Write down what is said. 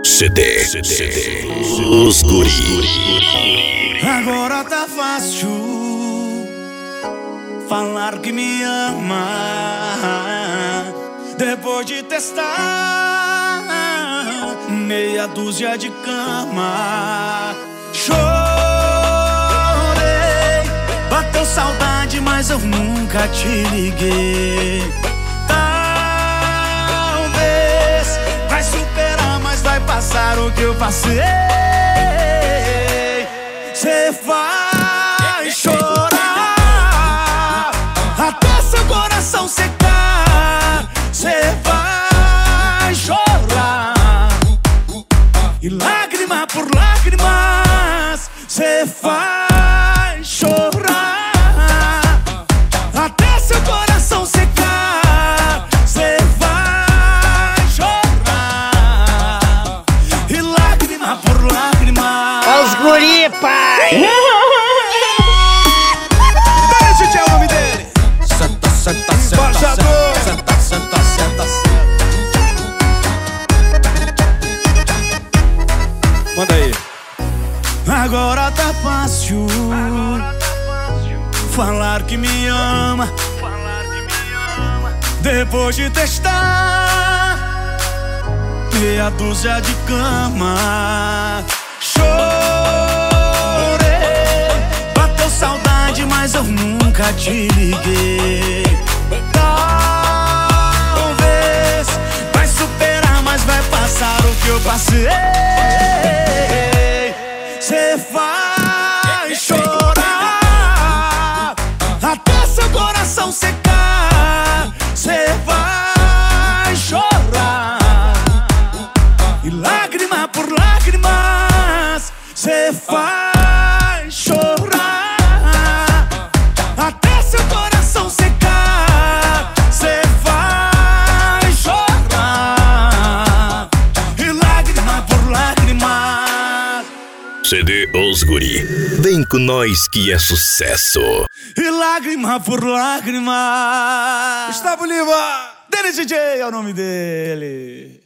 CD. Os Guri. Agora tá fácil falar que me ama, depois de testar meia dúzia de cama. Chorei, bateu saudade, mas eu nunca te liguei. Talvez vai superar, mas vai passar o que eu passei. Cê vai chorar até seu coração secar. Cê vai chorar e lágrima por lágrimas. Cê vai chorar até seu coração secar. Cê vai chorar e lágrima por lágrimas. Os Guri, pai! Esse é o nome dele. Senta, senta, senta, senta, senta, senta. Manda aí. Agora tá fácil falar que me ama, depois de testar meia dúzia de cama. Chorei, bateu saudade, mas eu nunca te liguei. Talvez vai superar, mas vai passar o que eu passei. Cê vai chorar até seu coração secar. Cê vai chorar e lágrima por lágrimas. Cê vai chorar até seu coração secar. Cê vai chorar e lágrima por lágrimas. CD Os Guri. Vem com nós que é sucesso. E lágrima por lágrima. Gustavo Lima, Dele DJ é o nome dele.